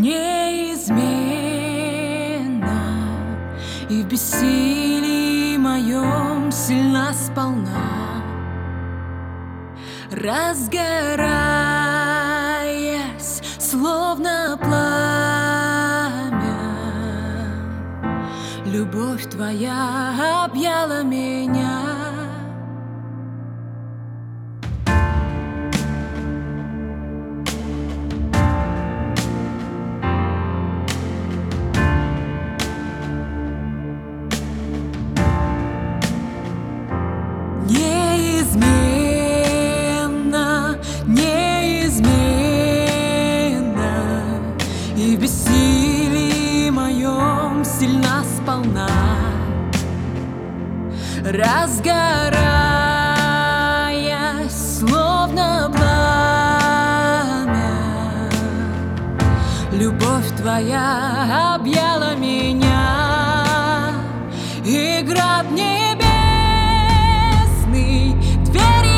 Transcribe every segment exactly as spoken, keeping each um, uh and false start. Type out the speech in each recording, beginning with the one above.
неизменно, и в бессилии моем сильна сполна, разгораясь, словно пламя. Любовь твоя объяла меня. Неизменно, неизменно, и в бессилии моем сильна сполна, разгораясь, словно пламя. Любовь твоя объяла меня, и град небесный двери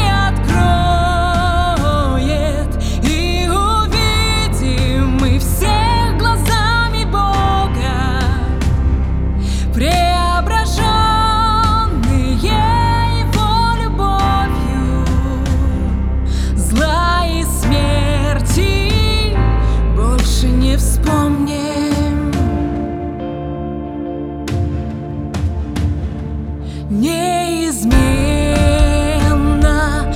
откроет, и увидим мы всех глазами Бога, преображенные Его любовью. Зла и смерти больше не вспомним. Неизменно,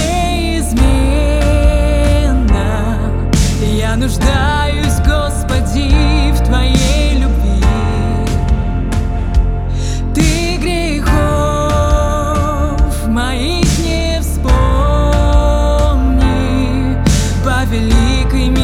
неизменно, я нуждаюсь, Господи, в Твоей любви. Ты грехов моих не вспомни, по великой